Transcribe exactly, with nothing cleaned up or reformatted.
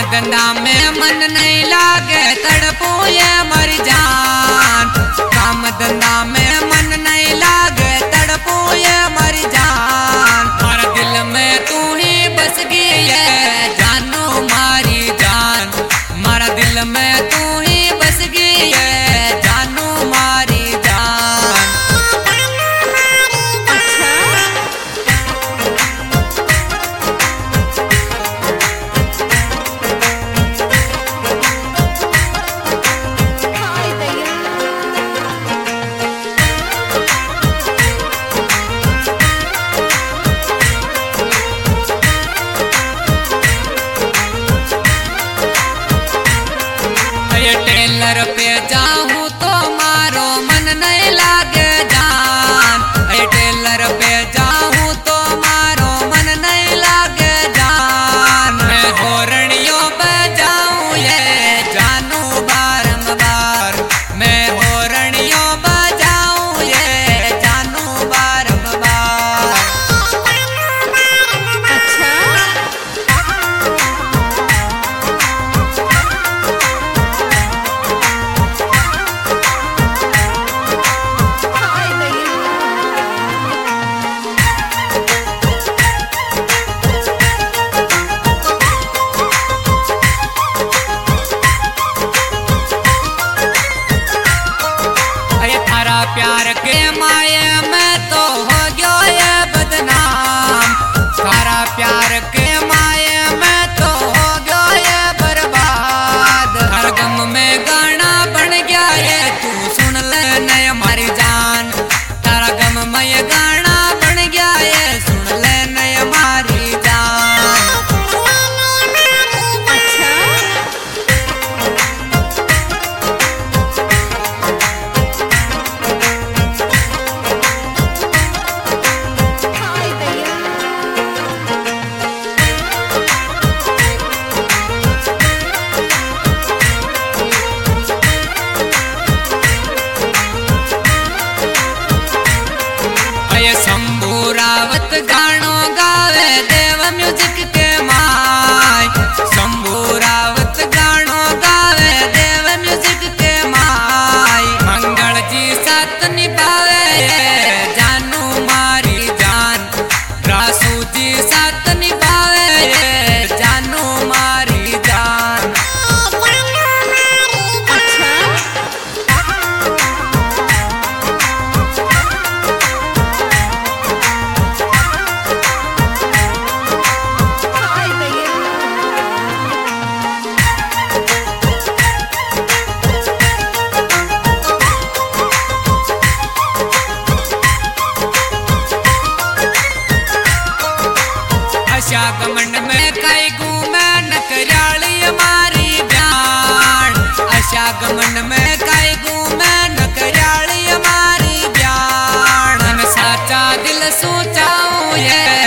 धंधा में मन नहीं लागे तड़पो ये मर जान। काम धंधा में मन नहीं लागे तड़पो ये मर जान। हर दिल में तू ही बस गई है जानो मारी जान। मारा दिल में तू ही बस गई है जानो मारी जान। टेलर पे जाऊं तो मारो मन नहीं लागे जान। टेलर पे जाऊं तो मारो मन नहीं लागे जान। मैं होरणियों पे जाऊं ये जानू बारंबार। मैं होरणियों पे जाऊं ये जानू बारंबार। अच्छा प्यार के माये में तो हो गयो ये बदनाम। सारा प्यार के माये में तो हो गयो ये बर्बाद। हर गम में गाना बन गया ये तू सुन ले नय हमारी जान। तारा गम में ये गाना बन गया ये सुन ले नय हमारी जान। शंभूरावत गानो गावे देव म्यूजिक के माय। शंभूरावत गानो गावे देव म्यूजिक के माय। मंगल जी साथ निभावे जानू मारी जान। रासू जी साथ निभावे जानू मारी जान। आशागमन में कई घूमे नकराली हमारी ब्यान। आशागमन में कई घूमे नकराली हमारी ब्यान। साचा दिल सोचाऊं ये